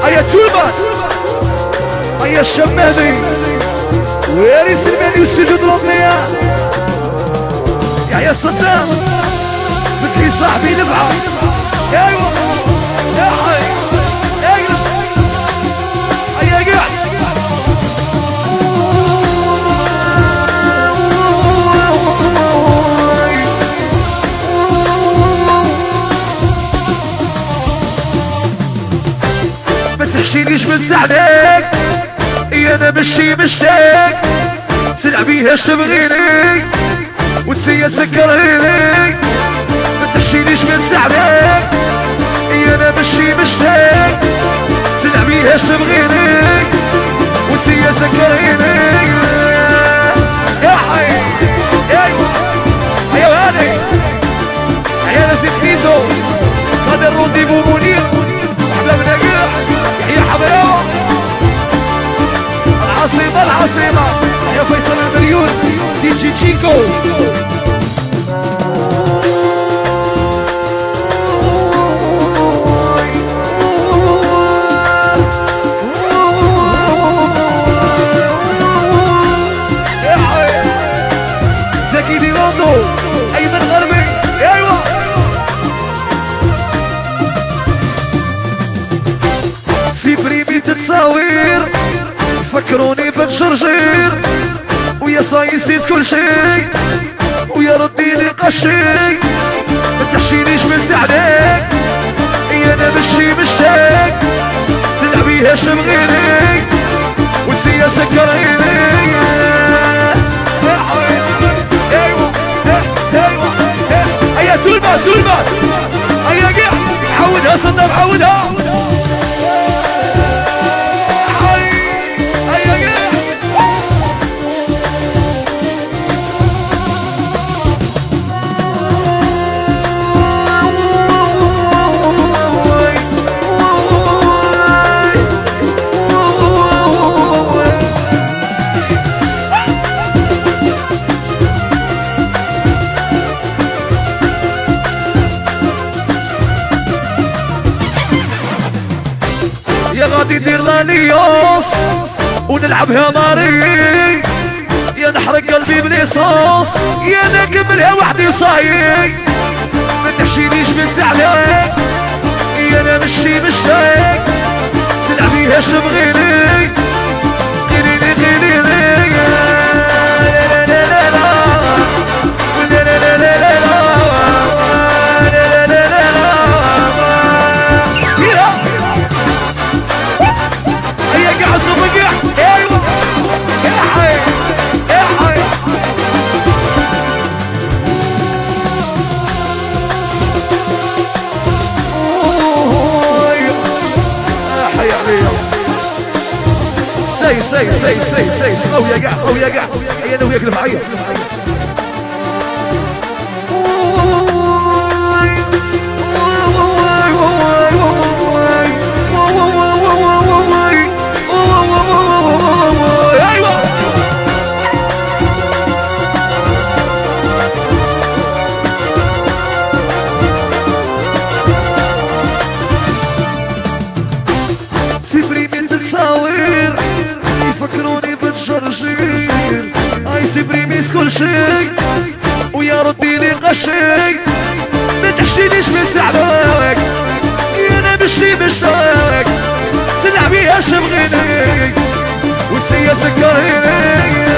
هيا تولبات هيا الشمالي وياري سلماني والسجود الوطنية يا صدام مثلي صاحبي نبعة ايوه يا حي اقلب هيا قاعد ما تحشيليش من سعدك يا انا مشي مشتاق تلعبيهاش تبغيني وتسيا تسكريني ما تحشيليش من سعدك يا انا مشي مشتاق تلعبيهاش تبغيني وتسيا تسكريني يا حي ايوه ايوه هاني يا ناس كنيزو غادي الرونديفو منير احباب نجاح يحيى حضيره العاصمة يا فيصل المليون دي جي تشيكو زكي دي روندو ايمن غربي ايوه سيبريمي تتصاوير فكروني بنشرجير ويا صاي نسيت كل شيء ويا رديني قشي ما تحشينيش من سعدك يا انا مشي مشتاق تلعبيهاش تبغيني وتسيا سكريني ايوه ايوه هيا تولبات تولبات هيا قاعد عودها صدام عودها يا غادي ندير لاليوس ونلعبها ماري يا نحرق قلبي بليصوص يا نكملها وحدي صايي ما تحشينيش من زعلك يا انا مشي مشتاق تلعبيهاش تبغيني غيريني غيريني سي قوية قاع هيا انا وياك نفعية سيبريمي تتصاوير يفكروني بالجرجير اي سيبريميس كل شي ويا رديني قشي ما تحشينيش من سعدك يا انا مشي مشتاق تلعبيهاش تبغيني وتسيا سكريني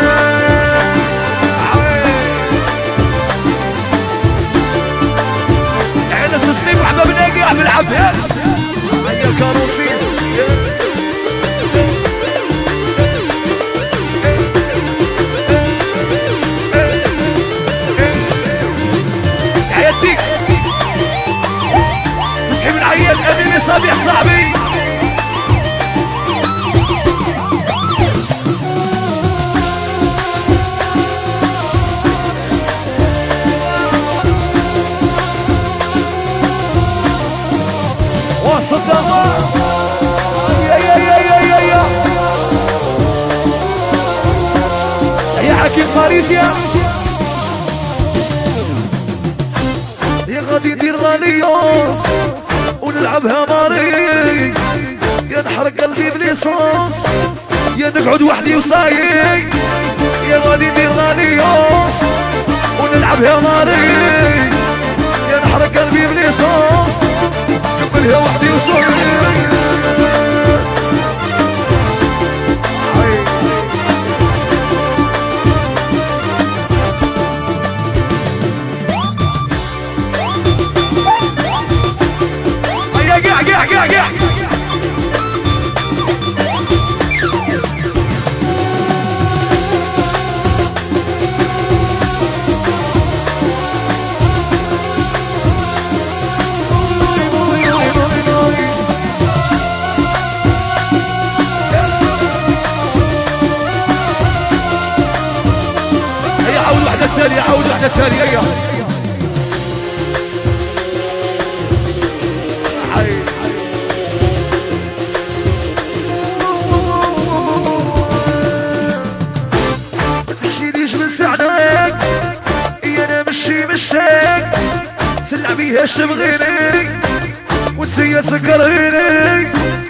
انا سسليم وحباب ناقع بالعباس هيا الكاروسي نسحب العيال امين صبيح صاحبي وسط يا حكيم باريسيا يا غادي ندير لاليوس ونلعبها ماري يا نحرق قلبي بليصوص، يا نقعد وحدي وصايي، يا غادي ندير غاليوس ونلعب يا ناري، يا نحرق قلبي بليصوص قبلها وحدي وصايي. ثانية عود واحدة ثانية يا ما تحشيليش من سعدك، يا انا مشي مشاك تلعبيها تبغيني وتسيا تسكريني،